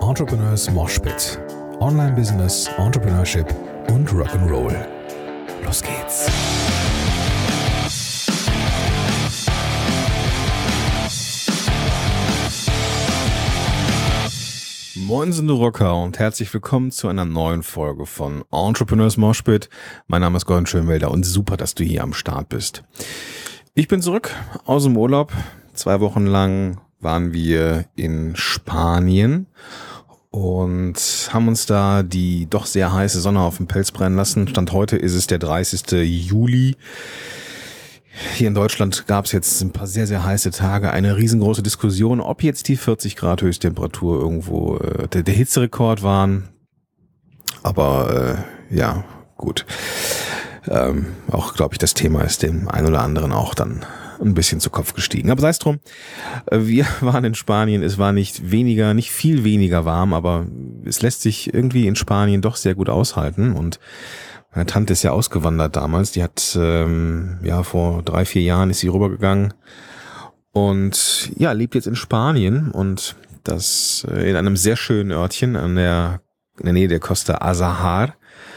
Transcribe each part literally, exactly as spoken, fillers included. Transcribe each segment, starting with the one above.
Entrepreneurs Moshpit. Online-Business, Entrepreneurship und Rock'n'Roll. Los geht's! Moinsen, du Rocker, und herzlich willkommen zu einer neuen Folge von Entrepreneurs Moshpit. Mein Name ist Gordon Schönwelder und super, dass du hier am Start bist. Ich bin zurück aus dem Urlaub. Zwei Wochen lang waren wir in Spanien und haben uns da die doch sehr heiße Sonne auf den Pelz brennen lassen. Stand heute ist es der dreißigste Juli. Hier in Deutschland gab es jetzt ein paar sehr, sehr heiße Tage, eine riesengroße Diskussion, ob jetzt die vierzig Grad Höchsttemperatur irgendwo äh, der, der Hitzerekord waren. Aber äh, ja, gut. Ähm, auch, glaube ich, das Thema ist dem einen oder anderen auch dann ein bisschen zu Kopf gestiegen. Aber sei es drum, wir waren in Spanien, es war nicht weniger, nicht viel weniger warm, aber es lässt sich irgendwie in Spanien doch sehr gut aushalten. Und meine Tante ist ja ausgewandert damals, die hat, ähm, ja, vor drei, vier Jahren ist sie rübergegangen und ja, lebt jetzt in Spanien und das in einem sehr schönen Örtchen an der, in der Nähe der Costa Azahar.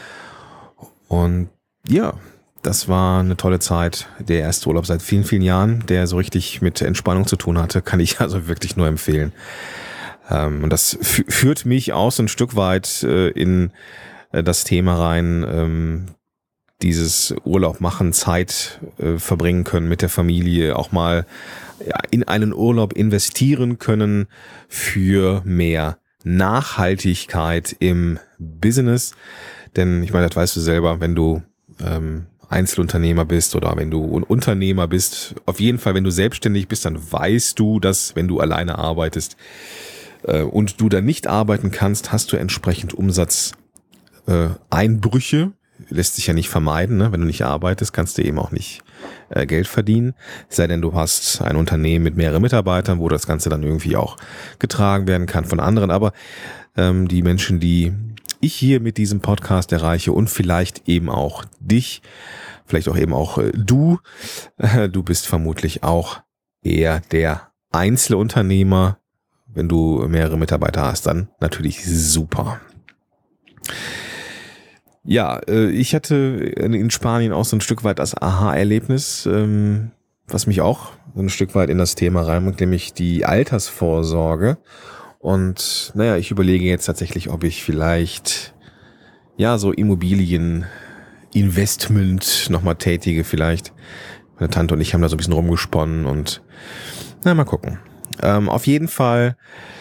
Und ja, das war eine tolle Zeit. Der erste Urlaub seit vielen, vielen Jahren, der so richtig mit Entspannung zu tun hatte, kann ich also wirklich nur empfehlen. Ähm, und das f- führt mich auch so ein Stück weit äh, in das Thema rein, ähm, dieses Urlaub machen, Zeit äh, verbringen können mit der Familie, auch mal ja, in einen Urlaub investieren können für mehr Nachhaltigkeit im Business. Denn ich meine, das weißt du selber, wenn du ähm, Einzelunternehmer bist oder wenn du ein Unternehmer bist, auf jeden Fall, wenn du selbstständig bist, dann weißt du, dass wenn du alleine arbeitest äh, und du dann nicht arbeiten kannst, hast du entsprechend Umsatz Äh, Einbrüche, lässt sich ja nicht vermeiden, ne? Wenn du nicht arbeitest, kannst du eben auch nicht äh, Geld verdienen. Es sei denn, du hast ein Unternehmen mit mehreren Mitarbeitern, wo das Ganze dann irgendwie auch getragen werden kann von anderen. Aber ähm, die Menschen, die ich hier mit diesem Podcast erreiche und vielleicht eben auch dich, vielleicht auch eben auch äh, du, äh, du bist vermutlich auch eher der Einzelunternehmer. Wenn du mehrere Mitarbeiter hast, dann natürlich super. Ja, ich hatte in Spanien auch so ein Stück weit das Aha-Erlebnis, was mich auch so ein Stück weit in das Thema reinbringt, nämlich die Altersvorsorge. Und naja, ich überlege jetzt tatsächlich, ob ich vielleicht ja so Immobilieninvestment nochmal tätige vielleicht. Meine Tante und ich haben da so ein bisschen rumgesponnen und na mal gucken. Ähm, auf jeden Fall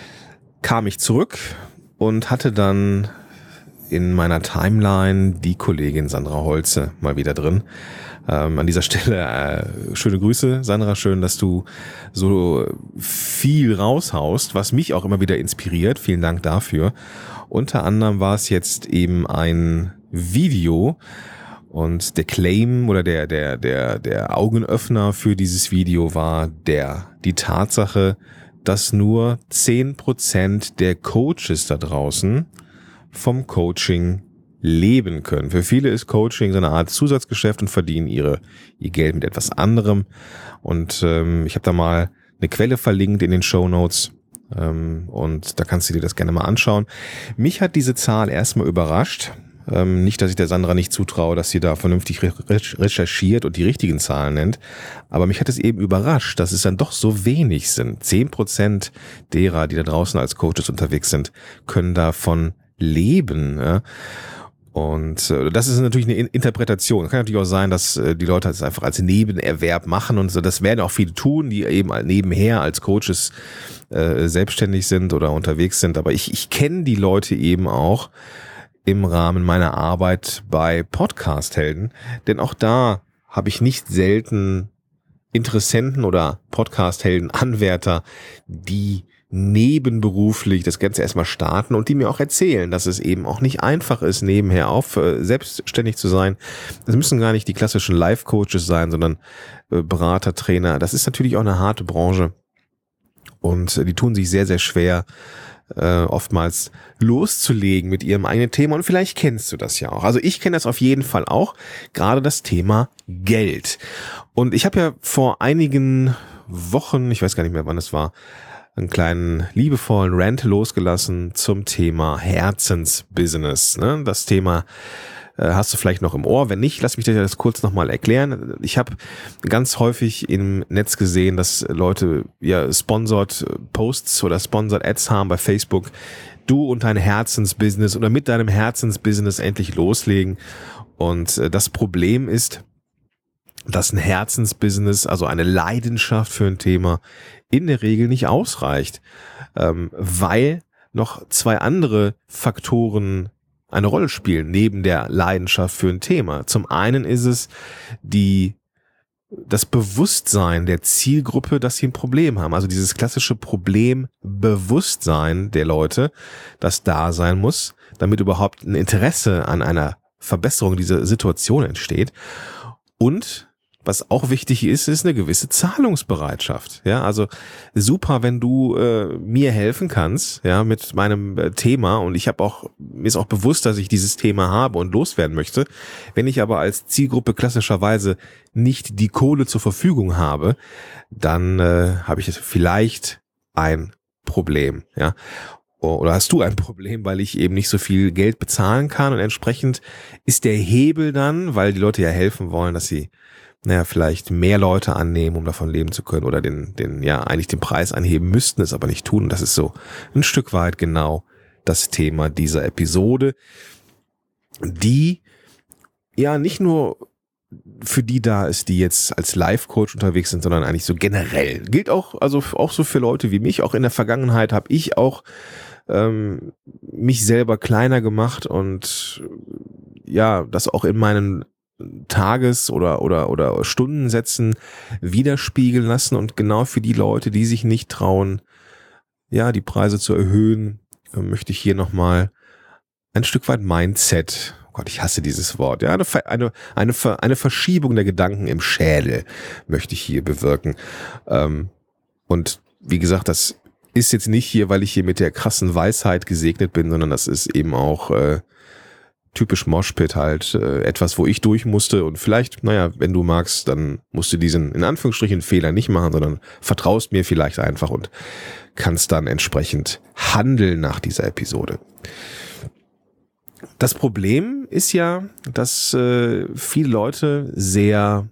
kam ich zurück und hatte dann in meiner Timeline die Kollegin Sandra Holze mal wieder drin. Ähm, an dieser Stelle äh, schöne Grüße, Sandra, schön, dass du so viel raushaust, was mich auch immer wieder inspiriert. Vielen Dank dafür. Unter anderem war es jetzt eben ein Video und der Claim oder der der der der Augenöffner für dieses Video war der die Tatsache, dass nur zehn Prozent der Coaches da draußen vom Coaching leben können. Für viele ist Coaching so eine Art Zusatzgeschäft und verdienen ihre ihr Geld mit etwas anderem. Und ähm, ich habe da mal eine Quelle verlinkt in den Shownotes ähm, und da kannst du dir das gerne mal anschauen. Mich hat diese Zahl erstmal überrascht. Ähm, nicht, dass ich der Sandra nicht zutraue, dass sie da vernünftig re- recherchiert und die richtigen Zahlen nennt, aber mich hat es eben überrascht, dass es dann doch so wenig sind. Zehn Prozent derer, die da draußen als Coaches unterwegs sind, können davon leben. Ja? Und äh, das ist natürlich eine In- Interpretation. Kann natürlich auch sein, dass äh, die Leute das einfach als Nebenerwerb machen und so. Das werden auch viele tun, die eben nebenher als Coaches äh, selbstständig sind oder unterwegs sind. Aber ich, ich kenne die Leute eben auch im Rahmen meiner Arbeit bei Podcast-Helden. Denn auch da habe ich nicht selten Interessenten oder Podcast-Helden-Anwärter, die nebenberuflich das Ganze erstmal starten und die mir auch erzählen, dass es eben auch nicht einfach ist, nebenher auf äh, selbstständig zu sein. Es müssen gar nicht die klassischen Life-Coaches sein, sondern äh, Berater, Trainer. Das ist natürlich auch eine harte Branche und äh, die tun sich sehr, sehr schwer, äh, oftmals loszulegen mit ihrem eigenen Thema und vielleicht kennst du das ja auch. Also ich kenne das auf jeden Fall auch, gerade das Thema Geld. Und ich habe ja vor einigen Wochen, ich weiß gar nicht mehr, wann es war, einen kleinen liebevollen Rant losgelassen zum Thema Herzensbusiness. Ne? Das Thema äh, hast du vielleicht noch im Ohr. Wenn nicht, lass mich dir das kurz nochmal erklären. Ich habe ganz häufig im Netz gesehen, dass Leute ja Sponsored Posts oder Sponsored Ads haben bei Facebook. Du und dein Herzensbusiness oder mit deinem Herzensbusiness endlich loslegen. Und äh, das Problem ist, dass ein Herzensbusiness, also eine Leidenschaft für ein Thema, in der Regel nicht ausreicht, ähm, weil noch zwei andere Faktoren eine Rolle spielen, neben der Leidenschaft für ein Thema. Zum einen ist es die, das Bewusstsein der Zielgruppe, dass sie ein Problem haben. Also dieses klassische Problembewusstsein der Leute, das da sein muss, damit überhaupt ein Interesse an einer Verbesserung dieser Situation entsteht. Und was auch wichtig ist, ist eine gewisse Zahlungsbereitschaft. Ja, also super, wenn du äh, mir helfen kannst, ja, mit meinem äh, Thema. Und ich habe auch, mir ist auch bewusst, dass ich dieses Thema habe und loswerden möchte. Wenn ich aber als Zielgruppe klassischerweise nicht die Kohle zur Verfügung habe, dann äh, habe ich vielleicht ein Problem. Ja. Oder hast du ein Problem, weil ich eben nicht so viel Geld bezahlen kann, und entsprechend ist der Hebel dann, weil die Leute ja helfen wollen, dass sie naja, vielleicht mehr Leute annehmen, um davon leben zu können, oder den, den, ja, eigentlich den Preis anheben müssten, es aber nicht tun. Und das ist so ein Stück weit genau das Thema dieser Episode, die ja nicht nur für die da ist, die jetzt als Life-Coach unterwegs sind, sondern eigentlich so generell. Gilt auch, also auch so für Leute wie mich. Auch in der Vergangenheit habe ich auch ähm, mich selber kleiner gemacht und ja, das auch in meinen Tages- oder, oder, oder Stundensätzen widerspiegeln lassen, und genau für die Leute, die sich nicht trauen, ja, die Preise zu erhöhen, möchte ich hier nochmal ein Stück weit Mindset, oh Gott, ich hasse dieses Wort, ja, eine, eine, eine, eine Verschiebung der Gedanken im Schädel möchte ich hier bewirken. Und wie gesagt, das ist jetzt nicht hier, weil ich hier mit der krassen Weisheit gesegnet bin, sondern das ist eben auch äh, typisch Moshpit halt, äh, etwas, wo ich durch musste, und vielleicht, naja, wenn du magst, dann musst du diesen, in Anführungsstrichen, Fehler nicht machen, sondern vertraust mir vielleicht einfach und kannst dann entsprechend handeln nach dieser Episode. Das Problem ist ja, dass äh, viele Leute sehr,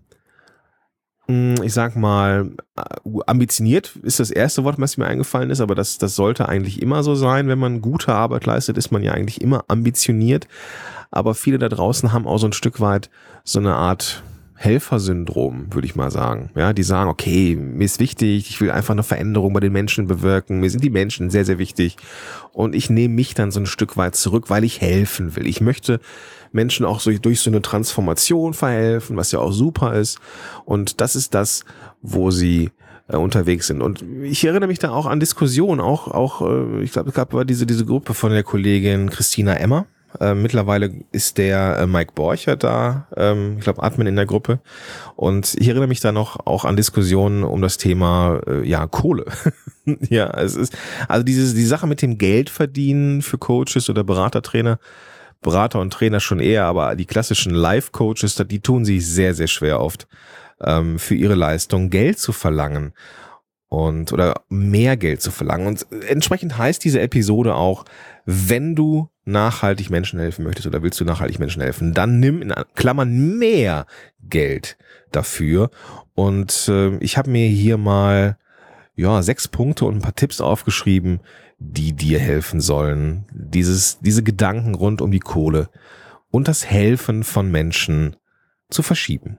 mh, ich sag mal, ambitioniert ist das erste Wort, was mir eingefallen ist, aber das, das sollte eigentlich immer so sein. Wenn man gute Arbeit leistet, ist man ja eigentlich immer ambitioniert. Aber viele da draußen haben auch so ein Stück weit so eine Art Helfersyndrom, würde ich mal sagen. Ja, die sagen, okay, mir ist wichtig, ich will einfach eine Veränderung bei den Menschen bewirken, mir sind die Menschen sehr, sehr wichtig, und ich nehme mich dann so ein Stück weit zurück, weil ich helfen will. Ich möchte Menschen auch so durch so eine Transformation verhelfen, was ja auch super ist, und das ist das, wo sie äh, unterwegs sind. Und ich erinnere mich da auch an Diskussionen, auch, auch äh, ich glaube, es gab diese, diese Gruppe von der Kollegin Christina Emmer. Äh, mittlerweile ist der äh, Mike Borcher da, ähm, ich glaube Admin in der Gruppe, und ich erinnere mich da noch auch an Diskussionen um das Thema äh, ja Kohle. Ja, es ist also diese die Sache mit dem Geld verdienen für Coaches oder Beratertrainer, Berater und Trainer schon eher, aber die klassischen Life-Coaches, die tun sich sehr sehr schwer oft, ähm, für ihre Leistung Geld zu verlangen. Und oder mehr Geld zu verlangen. Und entsprechend heißt diese Episode auch, wenn du nachhaltig Menschen helfen möchtest oder willst du nachhaltig Menschen helfen, dann nimm in Klammern mehr Geld dafür. Und äh, ich habe mir hier mal ja sechs Punkte und ein paar Tipps aufgeschrieben, die dir helfen sollen, dieses diese Gedanken rund um die Kohle und das Helfen von Menschen zu verschieben.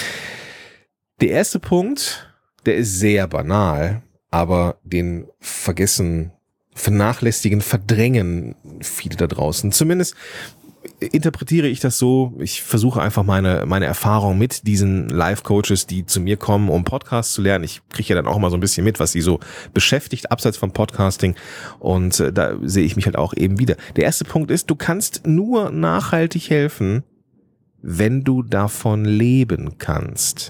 Der erste Punkt, der ist sehr banal, aber den vergessen, vernachlässigen, verdrängen viele da draußen. Zumindest interpretiere ich das so. Ich versuche einfach meine meine Erfahrung mit diesen Life-Coaches, die zu mir kommen, um Podcasts zu lernen. Ich kriege ja dann auch mal so ein bisschen mit, was sie so beschäftigt, abseits vom Podcasting. Und äh, da sehe ich mich halt auch eben wieder. Der erste Punkt ist, du kannst nur nachhaltig helfen, wenn du davon leben kannst.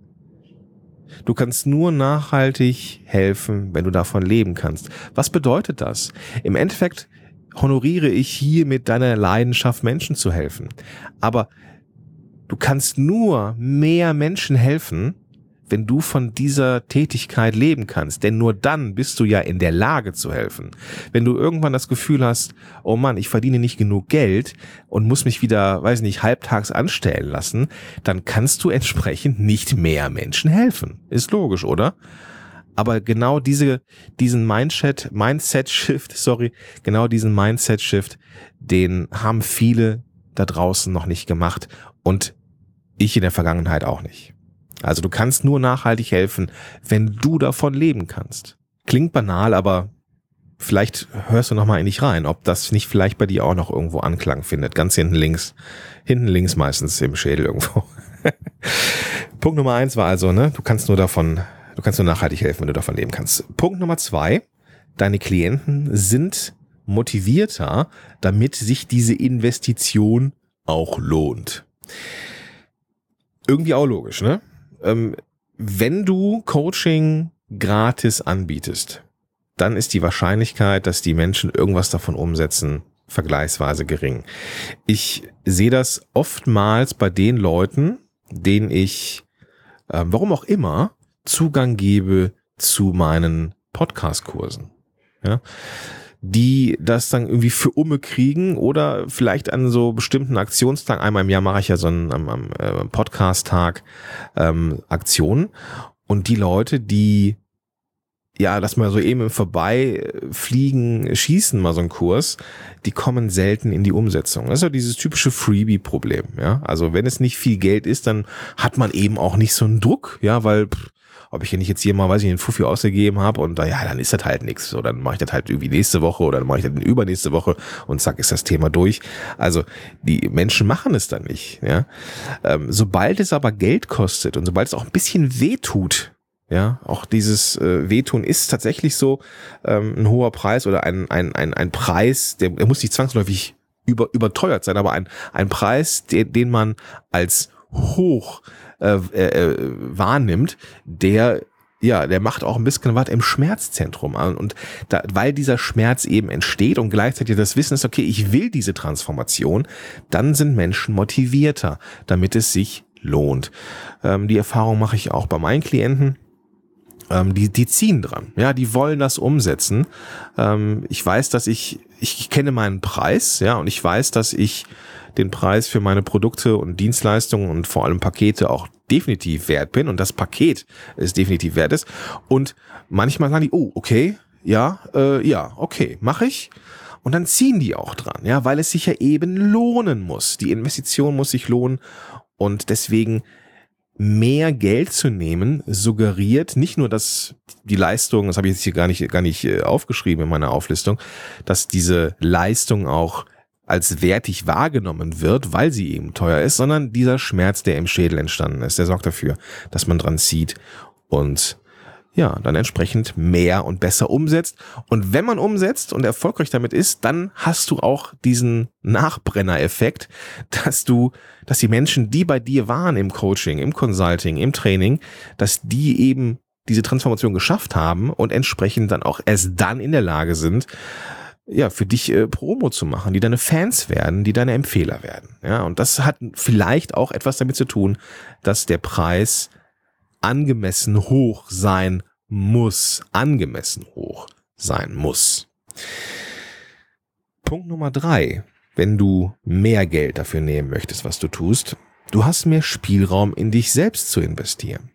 Du kannst nur nachhaltig helfen, wenn du davon leben kannst. Was bedeutet das? Im Endeffekt honoriere ich hier mit deiner Leidenschaft, Menschen zu helfen. Aber du kannst nur mehr Menschen helfen, wenn du von dieser Tätigkeit leben kannst. Denn nur dann bist du ja in der Lage zu helfen. Wenn du irgendwann das Gefühl hast, oh Mann, ich verdiene nicht genug Geld und muss mich wieder, weiß nicht, halbtags anstellen lassen, dann kannst du entsprechend nicht mehr Menschen helfen. Ist logisch, oder? Aber genau diese, diesen Mindset, Mindset-Shift, sorry, genau diesen Mindset-Shift, den haben viele da draußen noch nicht gemacht und ich in der Vergangenheit auch nicht. Also du kannst nur nachhaltig helfen, wenn du davon leben kannst. Klingt banal, aber vielleicht hörst du noch mal in dich rein, ob das nicht vielleicht bei dir auch noch irgendwo Anklang findet. Ganz hinten links, hinten links meistens im Schädel irgendwo. Punkt Nummer eins war also, ne, du kannst nur davon, du kannst nur nachhaltig helfen, wenn du davon leben kannst. Punkt Nummer zwei, deine Klienten sind motivierter, damit sich diese Investition auch lohnt. Irgendwie auch logisch, ne? Ähm, wenn du Coaching gratis anbietest, dann ist die Wahrscheinlichkeit, dass die Menschen irgendwas davon umsetzen, vergleichsweise gering. Ich sehe das oftmals bei den Leuten, denen ich, äh, warum auch immer, Zugang gebe zu meinen Podcast-Kursen. Ja? Die das dann irgendwie für Umme kriegen oder vielleicht an so bestimmten Aktionstagen, einmal im Jahr mache ich ja so einen am, am, äh, Podcast-Tag ähm, Aktionen und die Leute, die ja, lass mal so eben im Vorbeifliegen, schießen mal so einen Kurs, die kommen selten in die Umsetzung. Das ist ja dieses typische Freebie-Problem, ja. Also wenn es nicht viel Geld ist, dann hat man eben auch nicht so einen Druck, ja, weil pff, ob ich ja nicht jetzt hier mal, weiß ich, einen Fuffi ausgegeben habe und ja, dann ist das halt nichts. So, dann mache ich das halt irgendwie nächste Woche oder dann mache ich das übernächste Woche und zack, ist das Thema durch. Also die Menschen machen es dann nicht. Ja, ähm, sobald es aber Geld kostet und sobald es auch ein bisschen weh tut, ja, auch dieses äh, Wehtun ist tatsächlich so ähm, ein hoher Preis oder ein ein ein ein Preis, der, der muss nicht zwangsläufig über überteuert sein, aber ein ein Preis, den, den man als hoch Äh, äh, wahrnimmt, der ja, der macht auch ein bisschen was im Schmerzzentrum an und da, weil dieser Schmerz eben entsteht und gleichzeitig das Wissen ist, okay, ich will diese Transformation, dann sind Menschen motivierter, damit es sich lohnt. Ähm, die Erfahrung mache ich auch bei meinen Klienten. Ähm, die, die ziehen dran, ja, die wollen das umsetzen. Ähm, ich weiß, dass ich, ich, ich kenne meinen Preis, ja, und ich weiß, dass ich den Preis für meine Produkte und Dienstleistungen und vor allem Pakete auch definitiv wert bin und das Paket ist definitiv wert ist. Und manchmal sagen die, oh, okay, ja, äh, ja, okay, mache ich. Und dann ziehen die auch dran, ja, weil es sich ja eben lohnen muss. Die Investition muss sich lohnen und deswegen mehr Geld zu nehmen suggeriert nicht nur, dass die Leistung, das habe ich jetzt hier gar nicht gar nicht aufgeschrieben in meiner Auflistung, dass diese Leistung auch als wertig wahrgenommen wird, weil sie eben teuer ist, sondern dieser Schmerz, der im Schädel entstanden ist, der sorgt dafür, dass man dran zieht und ja, dann entsprechend mehr und besser umsetzt. Und wenn man umsetzt und erfolgreich damit ist, dann hast du auch diesen Nachbrenner-Effekt, dass du, dass die Menschen, die bei dir waren im Coaching, im Consulting, im Training, dass die eben diese Transformation geschafft haben und entsprechend dann auch erst dann in der Lage sind, ja, für dich äh, Promo zu machen, die deine Fans werden, die deine Empfehler werden. Ja, und das hat vielleicht auch etwas damit zu tun, dass der Preis angemessen hoch sein muss, angemessen hoch sein muss. Punkt Nummer drei, wenn du mehr Geld dafür nehmen möchtest, was du tust, du hast mehr Spielraum in dich selbst zu investieren.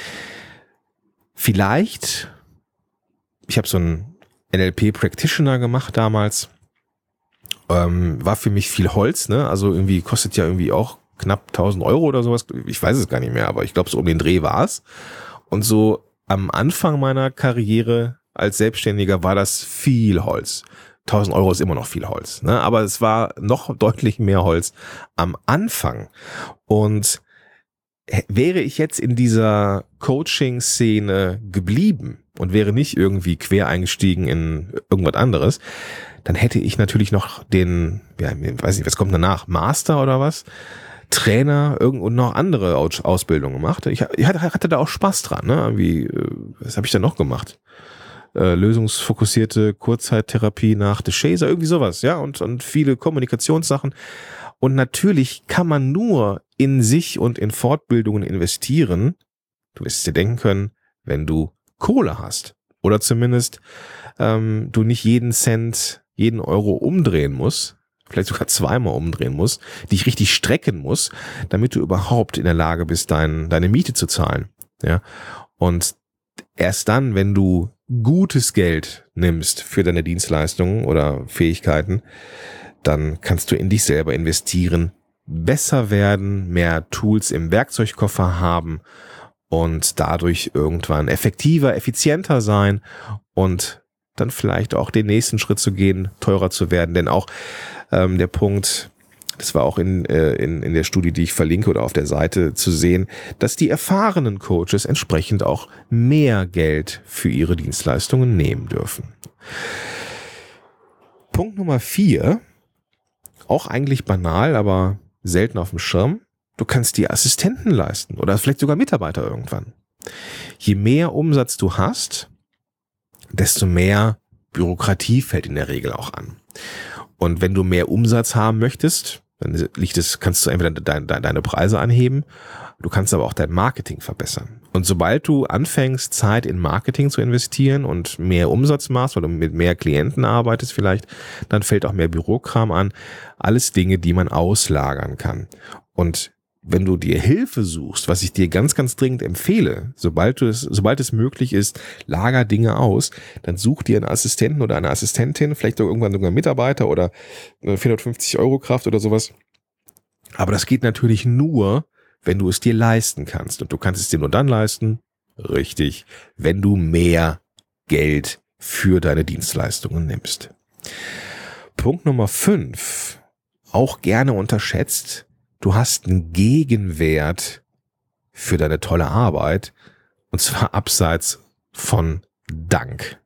Vielleicht, ich habe so einen N L P-Practitioner gemacht damals, ähm, war für mich viel Holz, ne? Also irgendwie kostet ja irgendwie auch knapp tausend Euro oder sowas, ich weiß es gar nicht mehr, aber ich glaube so um den Dreh war es. Und so am Anfang meiner Karriere als Selbstständiger war das viel Holz. tausend Euro ist immer noch viel Holz, ne? Aber es war noch deutlich mehr Holz am Anfang. Und wäre ich jetzt in dieser Coaching-Szene geblieben und wäre nicht irgendwie quer eingestiegen in irgendwas anderes, dann hätte ich natürlich noch den, ja, weiß nicht, was kommt danach, Master oder was? Trainer irgend und noch andere Ausbildungen gemacht. Ich hatte da auch Spaß dran, ne? Irgendwie, was habe ich da noch gemacht? Äh, lösungsfokussierte Kurzzeittherapie nach De Chaser, irgendwie sowas, ja, und, und viele Kommunikationssachen. Und natürlich kann man nur in sich und in Fortbildungen investieren, Du wirst es dir denken können, wenn du Kohle hast. Oder zumindest ähm, du nicht jeden Cent, jeden Euro umdrehen musst, vielleicht sogar zweimal umdrehen musst, dich richtig strecken musst, damit du überhaupt in der Lage bist, dein, deine Miete zu zahlen. Ja? Und erst dann, wenn du gutes Geld nimmst für deine Dienstleistungen oder Fähigkeiten, dann kannst du in dich selber investieren, besser werden, mehr Tools im Werkzeugkoffer haben und dadurch irgendwann effektiver, effizienter sein und dann vielleicht auch den nächsten Schritt zu gehen, teurer zu werden. Denn auch ähm, der Punkt, das war auch in, äh, in, in der Studie, die ich verlinke oder auf der Seite zu sehen, dass die erfahrenen Coaches entsprechend auch mehr Geld für ihre Dienstleistungen nehmen dürfen. Punkt Nummer vier, auch eigentlich banal, aber selten auf dem Schirm. Du kannst dir Assistenten leisten oder vielleicht sogar Mitarbeiter irgendwann. Je mehr Umsatz du hast, desto mehr Bürokratie fällt in der Regel auch an. Und wenn du mehr Umsatz haben möchtest, dann liegt es, kannst du entweder deine, deine Preise anheben, du kannst aber auch dein Marketing verbessern. Und sobald du anfängst, Zeit in Marketing zu investieren und mehr Umsatz machst oder mit mehr Klienten arbeitest vielleicht, dann fällt auch mehr Bürokram an. Alles Dinge, die man auslagern kann. Und wenn du dir Hilfe suchst, was ich dir ganz, ganz dringend empfehle, sobald du es, sobald es möglich ist, lager Dinge aus, dann such dir einen Assistenten oder eine Assistentin, vielleicht auch irgendwann sogar einen Mitarbeiter oder vierhundertfünfzig Euro Kraft oder sowas. Aber das geht natürlich nur, wenn du es dir leisten kannst. Und du kannst es dir nur dann leisten, richtig, wenn du mehr Geld für deine Dienstleistungen nimmst. Punkt Nummer fünf, auch gerne unterschätzt. Du hast einen Gegenwert für deine tolle Arbeit und zwar abseits von Dank.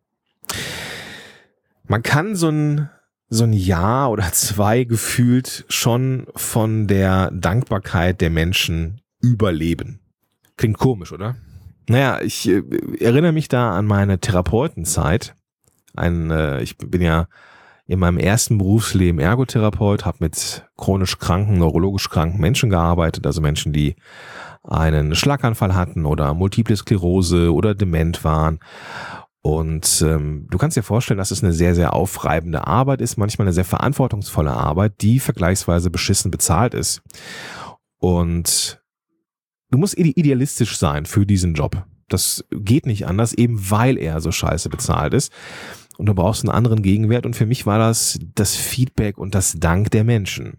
Man kann so ein, so ein Jahr oder zwei gefühlt schon von der Dankbarkeit der Menschen überleben. Klingt komisch, oder? Naja, ich äh, erinnere mich da an meine Therapeutenzeit. Ein, äh, ich bin ja in meinem ersten Berufsleben Ergotherapeut, habe mit chronisch kranken, neurologisch kranken Menschen gearbeitet, also Menschen, die einen Schlaganfall hatten oder Multiple Sklerose oder dement waren. Und ähm, du kannst dir vorstellen, dass es eine sehr, sehr aufreibende Arbeit ist, manchmal eine sehr verantwortungsvolle Arbeit, die vergleichsweise beschissen bezahlt ist. Und du musst idealistisch sein für diesen Job. Das geht nicht anders, eben weil er so scheiße bezahlt ist. Und du brauchst einen anderen Gegenwert. Und für mich war das das Feedback und das Dank der Menschen.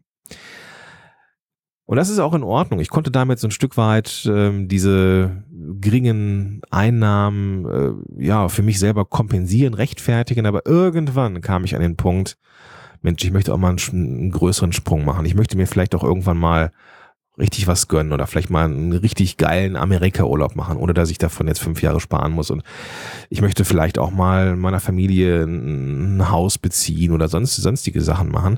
Und das ist auch in Ordnung. Ich konnte damit so ein Stück weit ähm, diese geringen Einnahmen äh, ja für mich selber kompensieren, rechtfertigen. Aber irgendwann kam ich an den Punkt, Mensch, ich möchte auch mal einen, einen größeren Sprung machen. Ich möchte mir vielleicht auch irgendwann mal richtig was gönnen oder vielleicht mal einen richtig geilen Amerika-Urlaub machen, ohne dass ich davon jetzt fünf Jahre sparen muss. Und ich möchte vielleicht auch mal meiner Familie ein Haus beziehen oder sonst sonstige Sachen machen.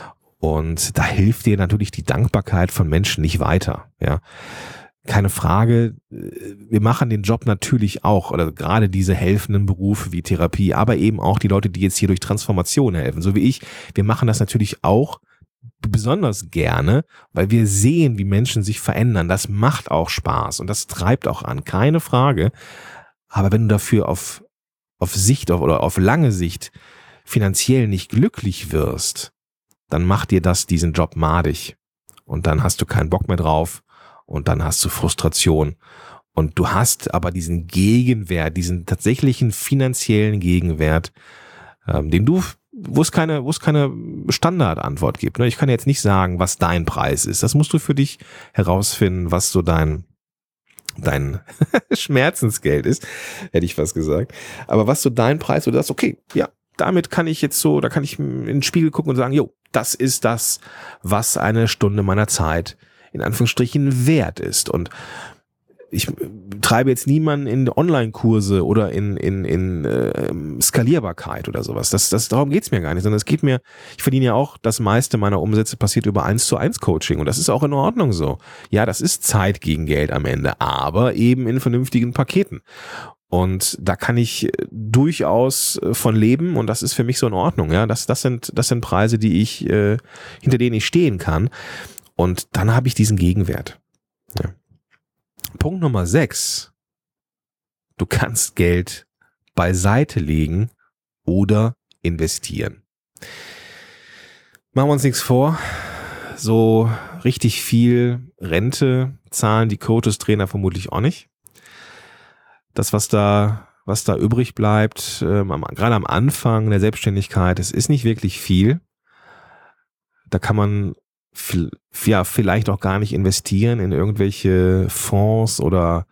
Und da hilft dir natürlich die Dankbarkeit von Menschen nicht weiter. Ja, keine Frage. Wir machen den Job natürlich auch, oder gerade diese helfenden Berufe wie Therapie, aber eben auch die Leute, die jetzt hier durch Transformation helfen, so wie ich. Wir machen das natürlich auch besonders gerne, weil wir sehen, wie Menschen sich verändern. Das macht auch Spaß und das treibt auch an, keine Frage. Aber wenn du dafür auf, auf Sicht auf, oder auf lange Sicht finanziell nicht glücklich wirst, dann macht dir das diesen Job madig. Und dann hast du keinen Bock mehr drauf und dann hast du Frustration. Und du hast aber diesen Gegenwert, diesen tatsächlichen finanziellen Gegenwert, ähm, den du wo es keine, wo es keine Standardantwort gibt. Ich kann jetzt nicht sagen, was dein Preis ist. Das musst du für dich herausfinden, was so dein, dein Schmerzensgeld ist, hätte ich fast gesagt. Aber was so dein Preis, wo du sagst, okay, ja, damit kann ich jetzt so, da kann ich in den Spiegel gucken und sagen, jo, das ist das, was eine Stunde meiner Zeit in Anführungsstrichen wert ist. Und ich treibe jetzt niemanden in Online-Kurse oder in, in, in äh, Skalierbarkeit oder sowas. Das, das, darum geht's mir gar nicht, sondern es geht mir, ich verdiene ja auch, das meiste meiner Umsätze passiert über eins zu eins Coaching und das ist auch in Ordnung so. Ja, das ist Zeit gegen Geld am Ende, aber eben in vernünftigen Paketen. Und da kann ich durchaus von leben und das ist für mich so in Ordnung. Ja, das, das sind, das sind Preise, die ich, äh, hinter denen ich stehen kann. Und dann habe ich diesen Gegenwert. Ja. Punkt Nummer sechs, du kannst Geld beiseite legen oder investieren. Machen wir uns nichts vor, so richtig viel Rente zahlen die Coaches, Trainer vermutlich auch nicht. Das, was da, was da übrig bleibt, ähm, am, gerade am Anfang der Selbstständigkeit, es ist nicht wirklich viel. Da kann man viel, ja, vielleicht auch gar nicht investieren in irgendwelche Fonds oder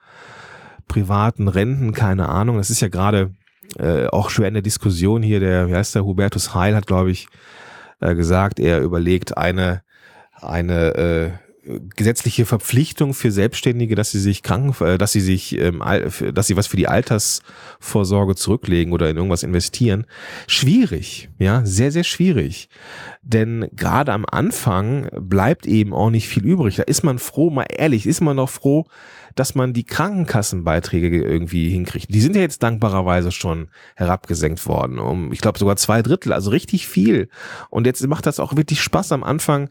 privaten Renten, keine Ahnung. Das ist ja gerade äh, auch schwer in der Diskussion hier. Der, wie heißt der, Hubertus Heil hat, glaube ich, äh, gesagt, er überlegt eine, eine äh, gesetzliche Verpflichtung für Selbstständige, dass sie sich kranken, äh, dass sie sich, ähm, dass sie was für die Altersvorsorge zurücklegen oder in irgendwas investieren. Schwierig, ja, sehr, sehr schwierig. Denn gerade am Anfang bleibt eben auch nicht viel übrig. Da ist man froh, mal ehrlich, ist man doch froh, dass man die Krankenkassenbeiträge irgendwie hinkriegt. Die sind ja jetzt dankbarerweise schon herabgesenkt worden, um, ich glaube, sogar zwei Drittel, also richtig viel. Und jetzt macht das auch wirklich Spaß am Anfang.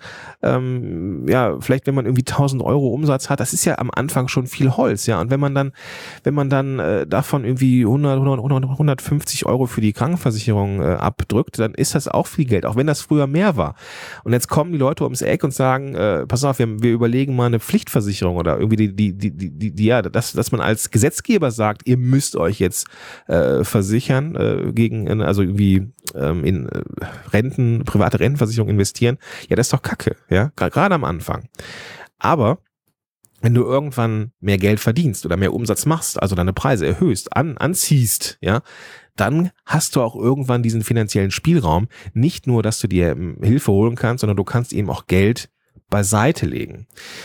Ähm, ja, vielleicht wenn man irgendwie tausend Euro Umsatz hat, das ist ja am Anfang schon viel Holz, ja. Und wenn man dann, wenn man dann äh, davon irgendwie hundert, hundert, hundertfünfzig Euro für die Krankenversicherung äh, abdrückt, dann ist das auch viel Geld, auch wenn das früher mehr war. Und jetzt kommen die Leute ums Eck und sagen, äh, pass auf, wir, wir überlegen mal eine Pflichtversicherung oder irgendwie die, die, die, die Die, die, ja, dass, dass man als Gesetzgeber sagt, ihr müsst euch jetzt äh, versichern, äh, gegen, also irgendwie ähm, in äh, Renten, private Rentenversicherung investieren. Ja, das ist doch Kacke, ja, gerade am Anfang. Aber wenn du irgendwann mehr Geld verdienst oder mehr Umsatz machst, also deine Preise erhöhst, an, anziehst, ja, dann hast du auch irgendwann diesen finanziellen Spielraum. Nicht nur, dass du dir ähm, Hilfe holen kannst, sondern du kannst eben auch Geld beiseite legen.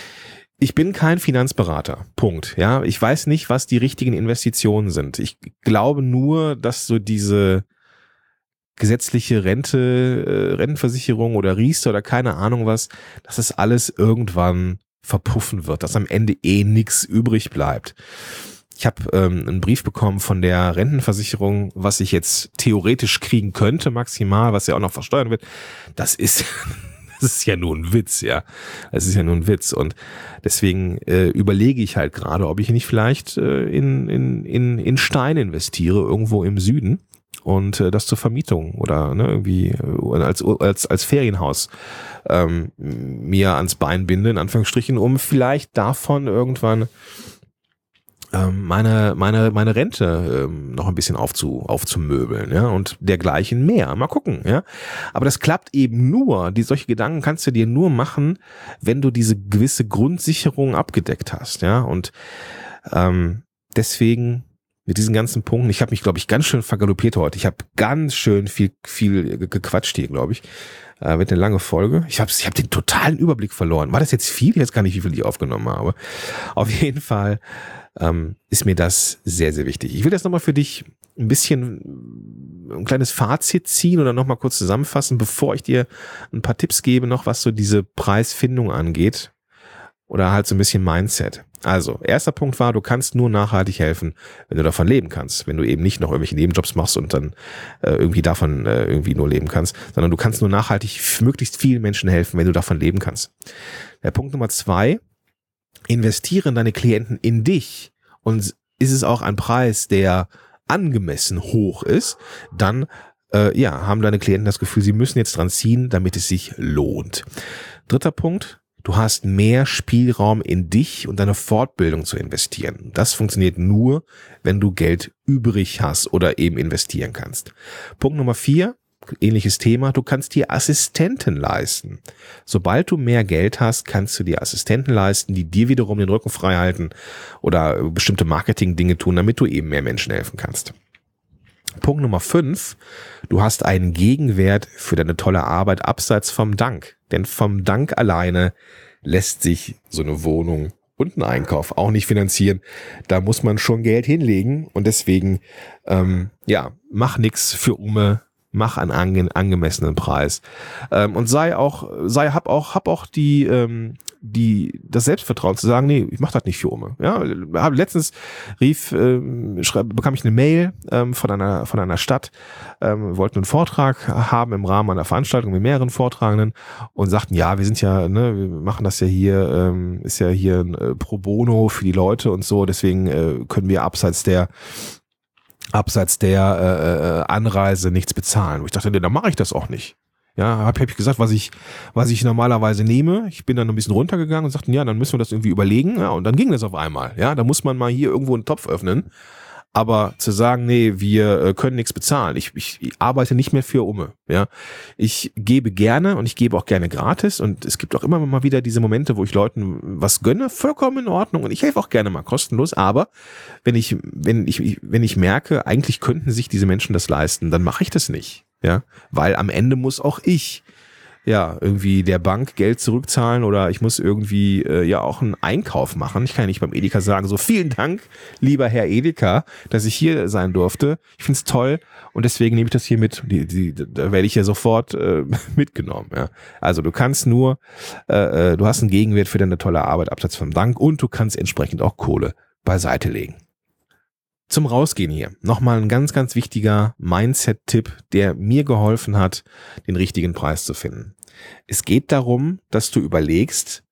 Ich bin kein Finanzberater, Punkt. Ja, ich weiß nicht, was die richtigen Investitionen sind. Ich glaube nur, dass so diese gesetzliche Rente, äh, Rentenversicherung oder Riester oder keine Ahnung was, dass das alles irgendwann verpuffen wird, dass am Ende eh nichts übrig bleibt. Ich habe ähm, einen Brief bekommen von der Rentenversicherung, was ich jetzt theoretisch kriegen könnte, maximal, was ja auch noch versteuern wird. Das ist Das ist ja nur ein Witz, ja. Das ist ja nur ein Witz. Und deswegen äh, überlege ich halt gerade, ob ich nicht vielleicht äh, in, in, in, in Stein investiere, irgendwo im Süden und äh, das zur Vermietung oder ne, irgendwie äh, als, als, als Ferienhaus ähm, mir ans Bein binde, in Anführungsstrichen, um vielleicht davon irgendwann meine meine meine Rente ähm, noch ein bisschen aufzu, aufzumöbeln, ja, und dergleichen mehr. Mal gucken, ja. Aber das klappt eben nur, die solche Gedanken kannst du dir nur machen, wenn du diese gewisse Grundsicherung abgedeckt hast, ja. Und ähm, deswegen mit diesen ganzen Punkten, ich habe mich, glaube ich, ganz schön vergaloppiert heute. Ich habe ganz schön viel viel gequatscht hier, glaube ich. Äh, wird eine lange Folge. Ich habe ich hab den totalen Überblick verloren. War das jetzt viel? Ich weiß gar nicht, wie viel ich aufgenommen habe. Auf jeden Fall ähm, ist mir das sehr, sehr wichtig. Ich will das nochmal für dich ein bisschen ein kleines Fazit ziehen oder nochmal kurz zusammenfassen, bevor ich dir ein paar Tipps gebe, noch was so diese Preisfindung angeht oder halt so ein bisschen Mindset. Also, erster Punkt war, du kannst nur nachhaltig helfen, wenn du davon leben kannst. Wenn du eben nicht noch irgendwelche Nebenjobs machst und dann äh, irgendwie davon äh, irgendwie nur leben kannst, sondern du kannst nur nachhaltig möglichst vielen Menschen helfen, wenn du davon leben kannst. Der Punkt Nummer zwei, investieren deine Klienten in dich und ist es auch ein Preis, der angemessen hoch ist, dann äh, ja, haben deine Klienten das Gefühl, sie müssen jetzt dran ziehen, damit es sich lohnt. Dritter Punkt, du hast mehr Spielraum in dich und deine Fortbildung zu investieren. Das funktioniert nur, wenn du Geld übrig hast oder eben investieren kannst. Punkt Nummer vier, ähnliches Thema, du kannst dir Assistenten leisten. Sobald du mehr Geld hast, kannst du dir Assistenten leisten, die dir wiederum den Rücken frei halten oder bestimmte Marketing-Dinge tun, damit du eben mehr Menschen helfen kannst. Punkt Nummer fünf, du hast einen Gegenwert für deine tolle Arbeit abseits vom Dank. Denn vom Dank alleine lässt sich so eine Wohnung und ein Einkauf auch nicht finanzieren. Da muss man schon Geld hinlegen und deswegen, ähm, ja, mach nix für Umme, mach einen ange- angemessenen Preis ähm, und sei auch, sei hab auch, hab auch die ähm, die das Selbstvertrauen zu sagen, nee, ich mache das nicht für Umme. Ja, hab, letztens rief, ähm, schreib, bekam ich eine Mail ähm, von einer von einer Stadt, ähm, wollten einen Vortrag haben im Rahmen einer Veranstaltung mit mehreren Vortragenden und sagten, ja, wir sind ja, ne, wir machen das ja hier, ähm, ist ja hier ein äh, Pro Bono für die Leute und so, deswegen äh, können wir abseits der abseits der äh, Anreise nichts bezahlen. Und ich dachte, nee, dann mache ich das auch nicht. Ja, habe hab ich gesagt, was ich, was ich normalerweise nehme. Ich bin dann ein bisschen runtergegangen und sagten, ja, dann müssen wir das irgendwie überlegen. Ja, und dann ging das auf einmal. Ja, da muss man mal hier irgendwo einen Topf öffnen. Aber zu sagen, nee, wir äh, können nichts bezahlen. Ich, ich, ich arbeite nicht mehr für Umme. Ja, ich gebe gerne und ich gebe auch gerne gratis. Und es gibt auch immer mal wieder diese Momente, wo ich Leuten was gönne, vollkommen in Ordnung. Und ich helfe auch gerne mal kostenlos. Aber wenn ich, wenn ich, wenn ich merke, eigentlich könnten sich diese Menschen das leisten, dann mache ich das nicht. Ja, weil am Ende muss auch ich ja irgendwie der Bank Geld zurückzahlen oder ich muss irgendwie äh, ja auch einen Einkauf machen. Ich kann ja nicht beim Edeka sagen, so vielen Dank, lieber Herr Edeka, dass ich hier sein durfte. Ich find's toll und deswegen nehme ich das hier mit. Die, die, da werde ich ja sofort äh, mitgenommen. Ja. Also du kannst nur, äh, du hast einen Gegenwert für deine tolle Arbeit abseits vom Dank und du kannst entsprechend auch Kohle beiseite legen. Zum Rausgehen hier nochmal ein ganz, ganz wichtiger Mindset-Tipp, der mir geholfen hat, den richtigen Preis zu finden. Es geht darum, dass du überlegst,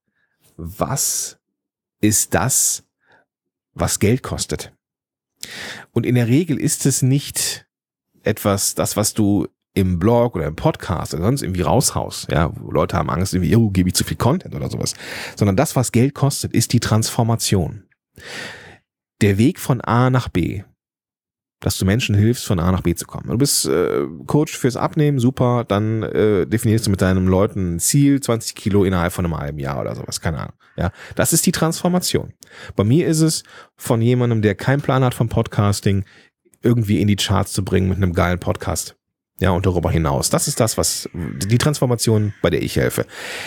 was ist das, was Geld kostet? Und in der Regel ist es nicht etwas, das, was du im Blog oder im Podcast oder sonst irgendwie raushaust, ja, wo Leute haben Angst, irgendwie, oh, gebe ich zu viel Content oder sowas, sondern das, was Geld kostet, ist die Transformation. Der Weg von A nach B, dass du Menschen hilfst, von A nach B zu kommen. Du bist äh, Coach fürs Abnehmen, super, dann äh, definierst du mit deinen Leuten ein Ziel, zwanzig Kilo innerhalb von einem halben Jahr oder sowas, keine Ahnung. Ja, das ist die Transformation. Bei mir ist es von jemandem, der keinen Plan hat vom Podcasting, irgendwie in die Charts zu bringen mit einem geilen Podcast. Ja, und darüber hinaus. Das ist das, was die Transformation, bei der ich helfe.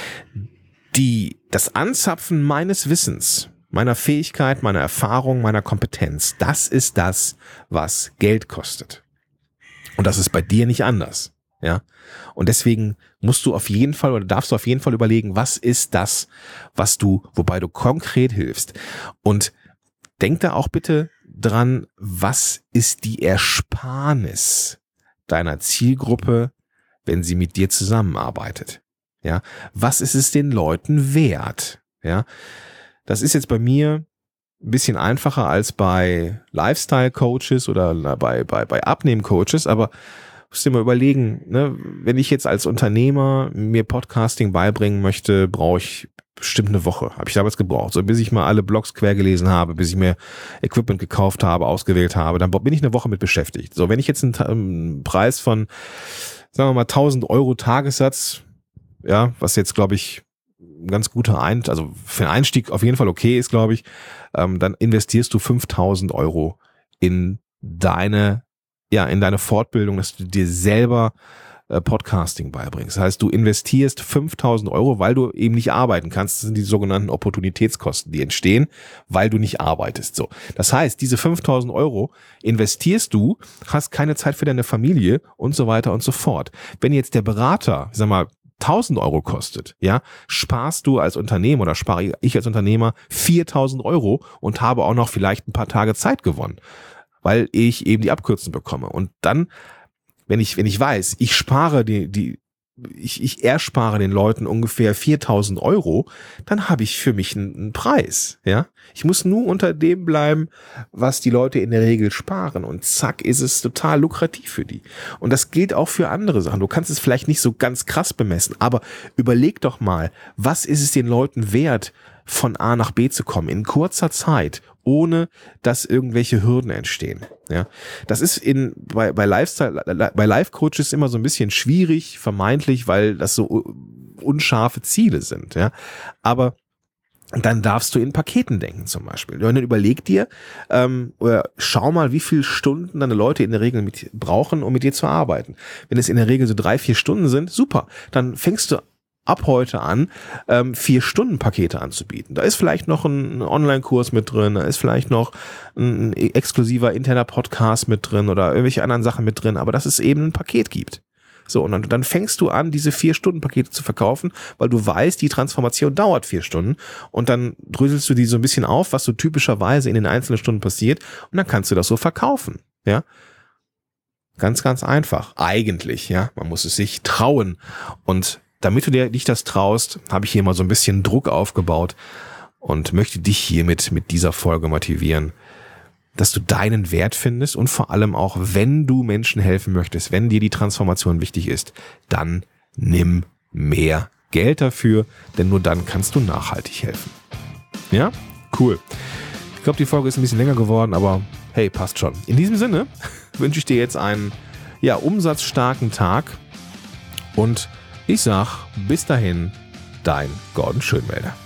Die, das Anzapfen meines Wissens, meiner Fähigkeit, meiner Erfahrung, meiner Kompetenz, das ist das, was Geld kostet. Und das ist bei dir nicht anders. Ja? Und deswegen musst du auf jeden Fall oder darfst du auf jeden Fall überlegen, was ist das, was du, wobei du konkret hilfst. Und denk da auch bitte dran, was ist die Ersparnis deiner Zielgruppe, wenn sie mit dir zusammenarbeitet? Ja? Was ist es den Leuten wert? Ja? Das ist jetzt bei mir ein bisschen einfacher als bei Lifestyle-Coaches oder bei, bei, bei Abnehmen-Coaches, aber musst dir mal überlegen, ne, wenn ich jetzt als Unternehmer mir Podcasting beibringen möchte, brauche ich bestimmt eine Woche. Habe ich damals gebraucht. So bis ich mal alle Blogs quer gelesen habe, bis ich mir Equipment gekauft habe, ausgewählt habe, dann bin ich eine Woche mit beschäftigt. So, wenn ich jetzt einen, einen Preis von, sagen wir mal, tausend Euro Tagessatz, ja, was jetzt, glaube ich, ein ganz guter Ein, also für einen Einstieg auf jeden Fall okay ist, glaube ich, ähm, dann investierst du fünftausend Euro in deine, ja, in deine Fortbildung, dass du dir selber äh, Podcasting beibringst. Das heißt, du investierst fünftausend Euro, weil du eben nicht arbeiten kannst. Das sind die sogenannten Opportunitätskosten, die entstehen, weil du nicht arbeitest. So. Das heißt, diese fünftausend Euro investierst du, hast keine Zeit für deine Familie und so weiter und so fort. Wenn jetzt der Berater, ich sag mal, tausend Euro kostet, ja, sparst du als Unternehmer oder spare ich als Unternehmer viertausend Euro und habe auch noch vielleicht ein paar Tage Zeit gewonnen, weil ich eben die Abkürzung bekomme. Und dann, wenn ich, wenn ich weiß, ich spare die, die, ich, ich erspare den Leuten ungefähr viertausend Euro, dann habe ich für mich einen, einen Preis, ja. Ich muss nur unter dem bleiben, was die Leute in der Regel sparen und zack, ist es total lukrativ für die. Und das gilt auch für andere Sachen. Du kannst es vielleicht nicht so ganz krass bemessen, aber überleg doch mal, was ist es den Leuten wert, von A nach B zu kommen in kurzer Zeit, ohne dass irgendwelche Hürden entstehen. Ja, das ist in bei bei Lifestyle bei Life Coaches immer so ein bisschen schwierig, vermeintlich, weil das so unscharfe Ziele sind. Ja, aber dann darfst du in Paketen denken zum Beispiel. Und dann überleg dir, ähm, oder schau mal, wie viele Stunden deine Leute in der Regel mit brauchen, um mit dir zu arbeiten. Wenn es in der Regel so drei, vier Stunden sind, super. Dann fängst du ab heute an, ähm, vier Stunden Pakete anzubieten. Da ist vielleicht noch ein, ein Online-Kurs mit drin, da ist vielleicht noch ein, ein exklusiver interner Podcast mit drin oder irgendwelche anderen Sachen mit drin, aber dass es eben ein Paket gibt. So, und dann, dann fängst du an, diese Vier-Stunden-Pakete zu verkaufen, weil du weißt, die Transformation dauert vier Stunden und dann dröselst du die so ein bisschen auf, was so typischerweise in den einzelnen Stunden passiert und dann kannst du das so verkaufen, ja. Ganz, ganz einfach. Eigentlich, ja. Man muss es sich trauen. Und damit du dir dich das traust, habe ich hier mal so ein bisschen Druck aufgebaut und möchte dich hiermit mit dieser Folge motivieren, dass du deinen Wert findest und vor allem auch, wenn du Menschen helfen möchtest, wenn dir die Transformation wichtig ist, dann nimm mehr Geld dafür, denn nur dann kannst du nachhaltig helfen. Ja? Cool. Ich glaube, die Folge ist ein bisschen länger geworden, aber hey, passt schon. In diesem Sinne wünsche ich dir jetzt einen ja, umsatzstarken Tag und ich sag bis dahin, dein Gordon Schönwälder.